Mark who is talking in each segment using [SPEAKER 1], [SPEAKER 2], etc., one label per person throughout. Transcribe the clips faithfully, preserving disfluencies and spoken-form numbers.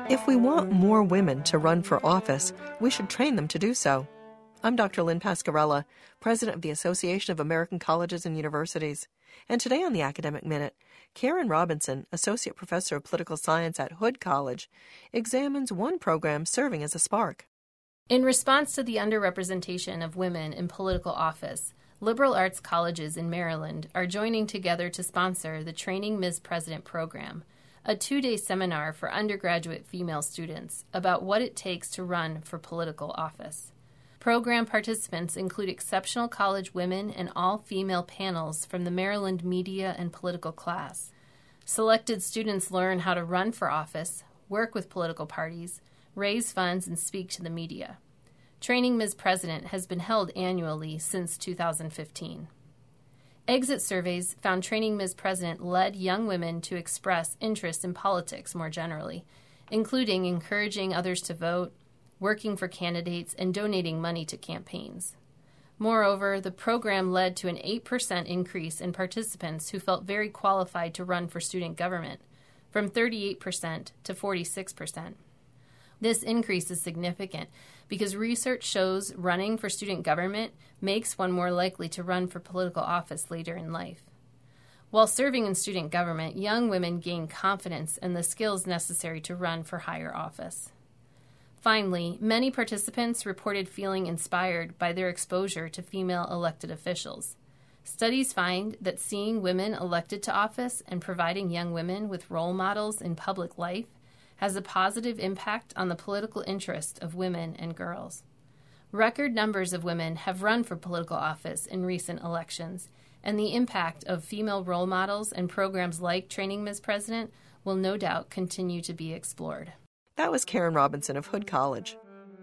[SPEAKER 1] If we want more women to run for office, we should train them to do so. I'm Doctor Lynn Pascarella, President of the Association of American Colleges and Universities. And today on the Academic Minute, Karen Robinson, Associate Professor of Political Science at Hood College, examines one program serving as a spark.
[SPEAKER 2] In response to the underrepresentation of women in political office, liberal arts colleges in Maryland are joining together to sponsor the Training Miz President program, a two-day seminar for undergraduate female students about what it takes to run for political office. Program participants include exceptional college women and all-female panels from the Maryland media and political class. Selected students learn how to run for office, work with political parties, raise funds, and speak to the media. Training Miz President has been held annually since two thousand fifteen. Exit surveys found Training Miz President led young women to express interest in politics more generally, including encouraging others to vote, working for candidates, and donating money to campaigns. Moreover, the program led to an eight percent increase in participants who felt very qualified to run for student government, from thirty-eight percent to forty-six percent. This increase is significant because research shows running for student government makes one more likely to run for political office later in life. While serving in student government, young women gain confidence and the skills necessary to run for higher office. Finally, many participants reported feeling inspired by their exposure to female elected officials. Studies find that seeing women elected to office and providing young women with role models in public life has a positive impact on the political interest of women and girls. Record numbers of women have run for political office in recent elections, and the impact of female role models and programs like Training Miz President will no doubt continue to be explored.
[SPEAKER 1] That was Karen Robinson of Hood College.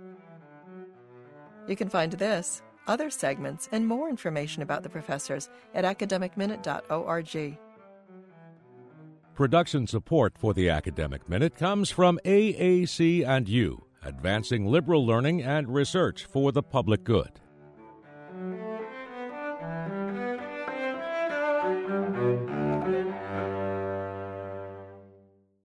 [SPEAKER 1] You can find this, other segments, and more information about the professors at academic minute dot org.
[SPEAKER 3] Production support for the Academic Minute comes from A A C and U, advancing liberal learning and research for the public good.